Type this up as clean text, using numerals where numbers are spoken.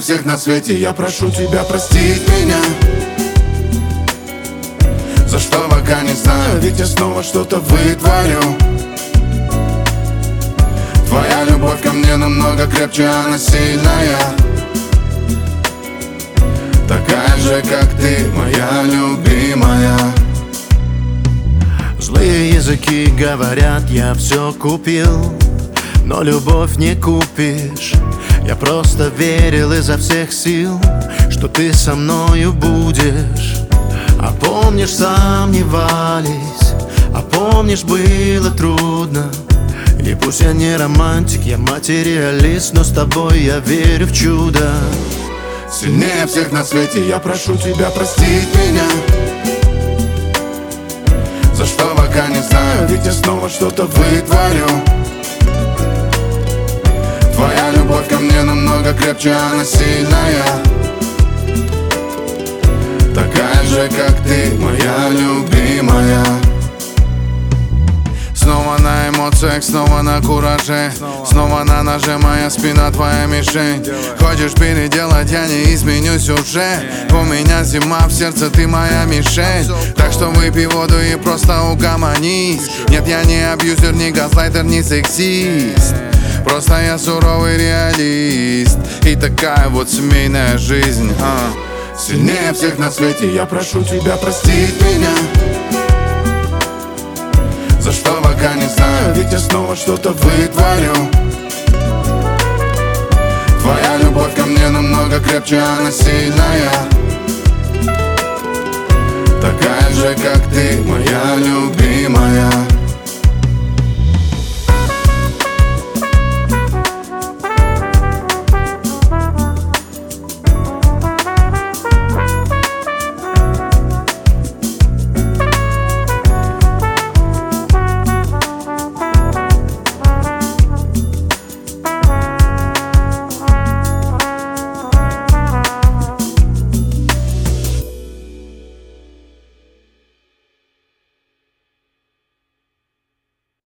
всех на свете я прошу тебя простить меня, за что пока не знаю, ведь я снова что-то вытворю. Твоя любовь ко мне намного крепче, она сильная, такая же, как ты, моя любимая. Злые языки говорят, я все купил, но любовь не купишь. Я просто верил изо всех сил, что ты со мною будешь. А помнишь, сомневались, а помнишь, было трудно. И пусть я не романтик, я материалист, но с тобой я верю в чудо. Сильнее всех на свете я прошу тебя простить меня, за что пока не знаю, ведь я снова что-то вытворю. Твоя любовь ко мне намного крепче, она сильная, такая же, как ты, моя любимая. Снова на эмоциях, снова на кураже, снова на ноже, моя спина твоя мишень. Хочешь переделать, я не изменюсь уже. У меня зима в сердце, ты моя мишень. Так что выпей воду и просто угомонись. Нет, я не абьюзер, не газлайтер, не сексист. Просто я суровый реалист. И такая вот семейная жизнь. Сильнее всех на свете я прошу тебя простить меня, за что пока не знаю, ведь я снова что-то вытворю. Твоя любовь ко мне намного крепче, она сильная,